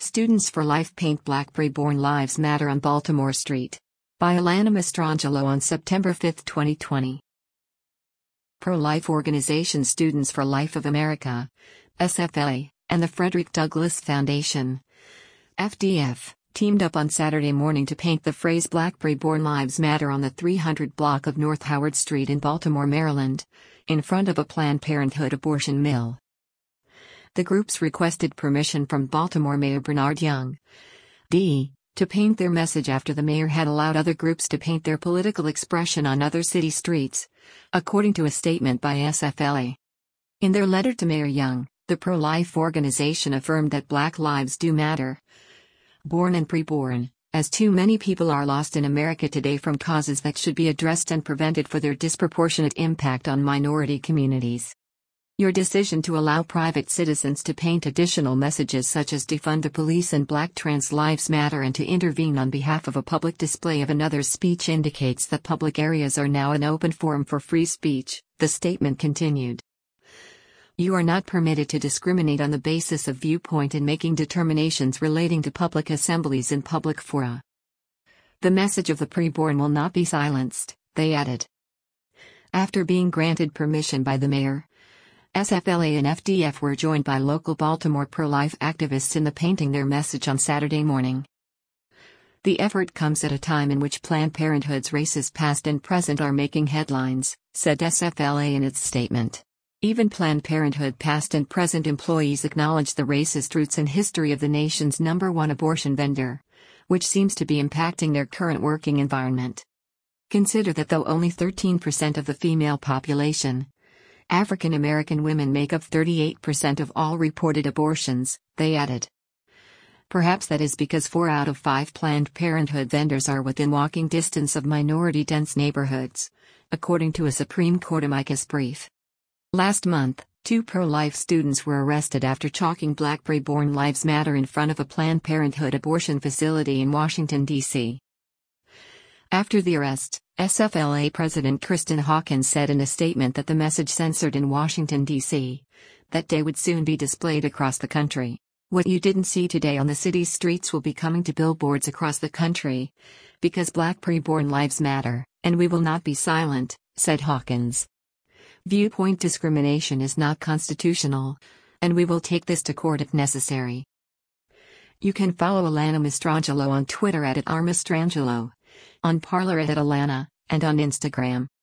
Students for Life paint Black Preborn Lives Matter on Baltimore Street. By Alana Mastrangelo on September 5, 2020. Pro-life organization Students for Life of America, SFLA, and the Frederick Douglass Foundation, FDF, teamed up on Saturday morning to paint the phrase Black Preborn Lives Matter on the 300 block of North Howard Street in Baltimore, Maryland, in front of a Planned Parenthood abortion mill. The groups requested permission from Baltimore Mayor Bernard Young, D., to paint their message after the mayor had allowed other groups to paint their political expression on other city streets, according to a statement by SFLA. In their letter to Mayor Young, the pro-life organization affirmed that Black lives do matter, born and preborn, as too many people are lost in America today from causes that should be addressed and prevented for their disproportionate impact on minority communities. Your decision to allow private citizens to paint additional messages such as defund the police and Black trans lives matter and to intervene on behalf of a public display of another's speech indicates that public areas are now an open forum for free speech, the statement continued. You are not permitted to discriminate on the basis of viewpoint in making determinations relating to public assemblies and public fora. The message of the preborn will not be silenced, they added. After being granted permission by the mayor, SFLA and FDF were joined by local Baltimore pro-life activists in the painting their message on Saturday morning. The effort comes at a time in which Planned Parenthood's races past and present are making headlines, said SFLA in its statement. Even Planned Parenthood past and present employees acknowledge the racist roots and history of the nation's #1 abortion vendor, which seems to be impacting their current working environment. Consider that though only 13% of the female population, African American women make up 38% of all reported abortions, they added. Perhaps that is because 4 out of 5 Planned Parenthood vendors are within walking distance of minority-dense neighborhoods, according to a Supreme Court amicus brief. Last month, 2 pro-life students were arrested after chalking Black Preborn Lives Matter in front of a Planned Parenthood abortion facility in Washington, D.C. After the arrest, SFLA President Kristen Hawkins said in a statement that the message censored in Washington, D.C., that day would soon be displayed across the country. What you didn't see today on the city's streets will be coming to billboards across the country, because Black Preborn Lives Matter, and we will not be silent, said Hawkins. Viewpoint discrimination is not constitutional, and we will take this to court if necessary. You can follow Alana Mastrangelo on Twitter @RMastrangelo, on Parler @Alana, and on Instagram